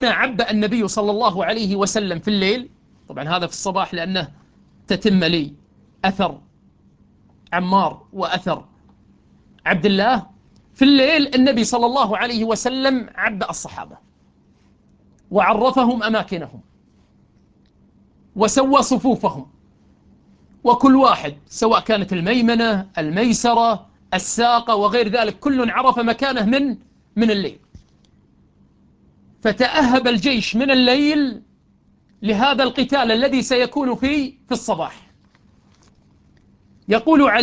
عبأ النبي صلى الله عليه وسلم في الليل، طبعا هذا في الصباح لأنه تتم لي أثر عمار وأثر عبد الله. في الليل النبي صلى الله عليه وسلم عبأ الصحابة وعرفهم أماكنهم وسوى صفوفهم، وكل واحد سواء كانت الميمنة الميسرة الساقة وغير ذلك كل عرف مكانه من الليل. فتأهب الجيش من الليل لهذا القتال الذي سيكون في الصباح. يقول